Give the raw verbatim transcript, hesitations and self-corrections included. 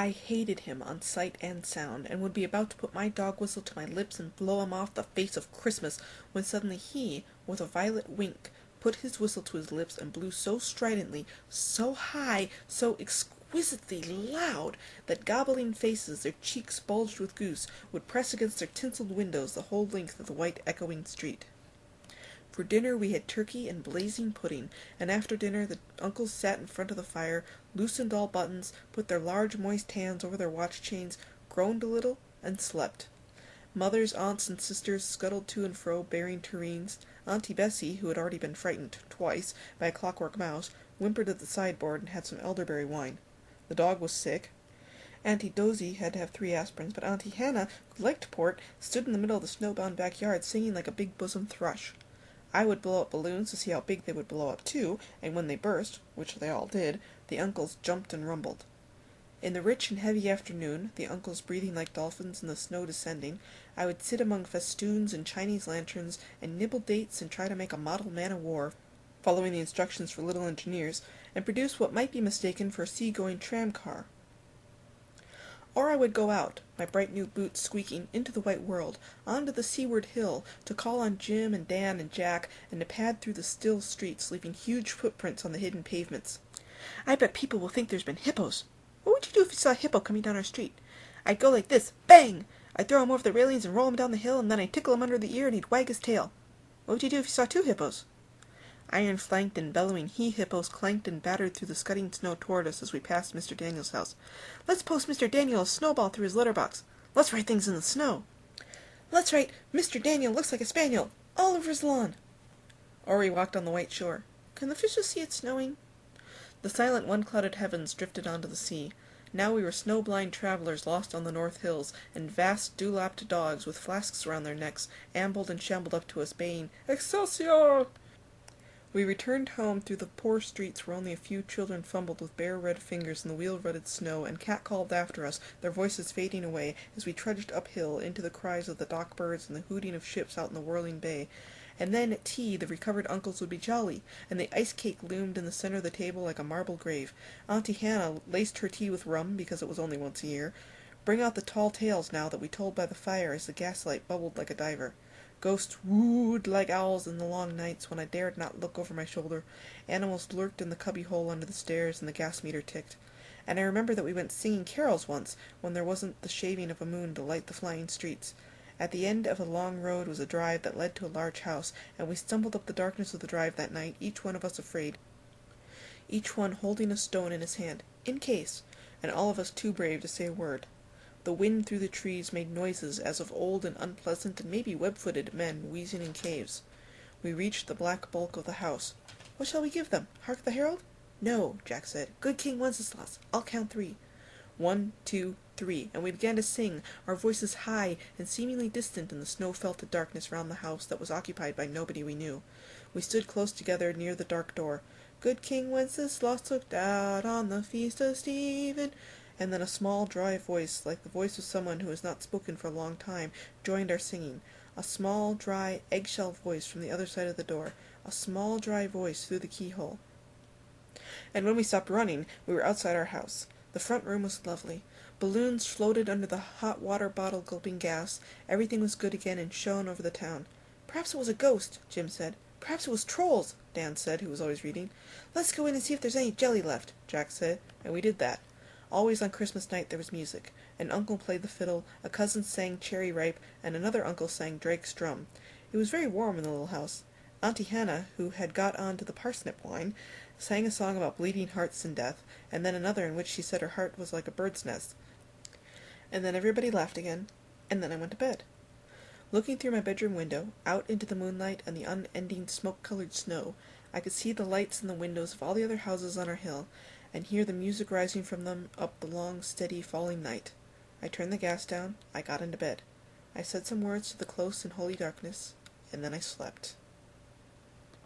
I hated him on sight and sound, and would be about to put my dog whistle to my lips and blow him off the face of Christmas, when suddenly he, with a violent wink, put his whistle to his lips and blew so stridently, so high, so exquisitely loud, that gobbling faces, their cheeks bulged with goose, would press against their tinselled windows the whole length of the white echoing street. For dinner we had turkey and blazing pudding, and after dinner the uncles sat in front of the fire, loosened all buttons, put their large moist hands over their watch chains, groaned a little, and slept. Mothers, aunts, and sisters scuttled to and fro, bearing tureens. Auntie Bessie, who had already been frightened twice by a clockwork mouse, whimpered at the sideboard and had some elderberry wine. The dog was sick. Auntie Dozy had to have three aspirins, but Auntie Hannah, who liked port, stood in the middle of the snowbound backyard singing like a big-bosomed thrush. I would blow up balloons to see how big they would blow up too, and when they burst, which they all did, the uncles jumped and rumbled. In the rich and heavy afternoon, the uncles breathing like dolphins and the snow descending, I would sit among festoons and Chinese lanterns and nibble dates and try to make a model man-o'-war, following the instructions for little engineers, and produce what might be mistaken for a sea-going tram-car. Or I would go out, my bright new boots squeaking, into the white world, onto the seaward hill, to call on Jim and Dan and Jack, and to pad through the still streets, leaving huge footprints on the hidden pavements. I bet people will think there's been hippos. What would you do if you saw a hippo coming down our street? I'd go like this, bang! I'd throw him over the railings and roll him down the hill, and then I'd tickle him under the ear and he'd wag his tail. What would you do if you saw two hippos? Iron-flanked and bellowing he-hippos clanked and battered through the scudding snow toward us as we passed Mister Daniel's house. Let's post Mister Daniel a snowball through his letterbox. Let's write things in the snow. Let's write, Mister Daniel looks like a spaniel, all over his lawn. Or we walked on the white shore. Can the fishes see it snowing? The silent one-clouded heavens drifted onto the sea. Now we were snow-blind travellers lost on the north hills, and vast dew-lapped dogs with flasks around their necks ambled and shambled up to us, baying, Excelsior! We returned home through the poor streets where only a few children fumbled with bare red fingers in the wheel-rutted snow, and cat-called after us, their voices fading away, as we trudged uphill into the cries of the dock-birds and the hooting of ships out in the whirling bay. And then at tea the recovered uncles would be jolly, and the ice-cake loomed in the centre of the table like a marble grave. Auntie Hannah laced her tea with rum, because it was only once a year. Bring out the tall tales now that we told by the fire as the gaslight bubbled like a diver. Ghosts wooed like owls in the long nights when I dared not look over my shoulder. Animals lurked in the cubby-hole under the stairs, and the gas-meter ticked. And I remember that we went singing carols once, when there wasn't the shaving of a moon to light the flying streets. At the end of a long road was a drive that led to a large house, and we stumbled up the darkness of the drive that night, each one of us afraid, each one holding a stone in his hand, in case, and all of us too brave to say a word. The wind through the trees made noises as of old and unpleasant and maybe web-footed men wheezing in caves. We reached the black bulk of the house. What shall we give them? Hark the herald? No, Jack said. Good King Wenceslas. I'll count three. One, two, three, and we began to sing, our voices high and seemingly distant in the snow-felted darkness round the house that was occupied by nobody we knew. We stood close together near the dark door. Good King Wenceslas looked out on the feast of Stephen. And then a small, dry voice, like the voice of someone who has not spoken for a long time, joined our singing. A small, dry, eggshell voice from the other side of the door. A small, dry voice through the keyhole. And when we stopped running, we were outside our house. The front room was lovely. Balloons floated under the hot water bottle gulping gas. Everything was good again and shone over the town. Perhaps it was a ghost, Jim said. Perhaps it was trolls, Dan said, who was always reading. Let's go in and see if there's any jelly left, Jack said, and we did that. Always on Christmas night there was music. An uncle played the fiddle, a cousin sang Cherry Ripe, and another uncle sang Drake's Drum. It was very warm in the little house. Auntie Hannah, who had got on to the parsnip wine, sang a song about bleeding hearts and death, and then another in which she said her heart was like a bird's nest. And then everybody laughed again, and then I went to bed. Looking through my bedroom window, out into the moonlight and the unending smoke-coloured snow, I could see the lights in the windows of all the other houses on our hill, and hear the music rising from them up the long, steady, falling night. I turned the gas down, I got into bed. I said some words to the close and holy darkness, and then I slept.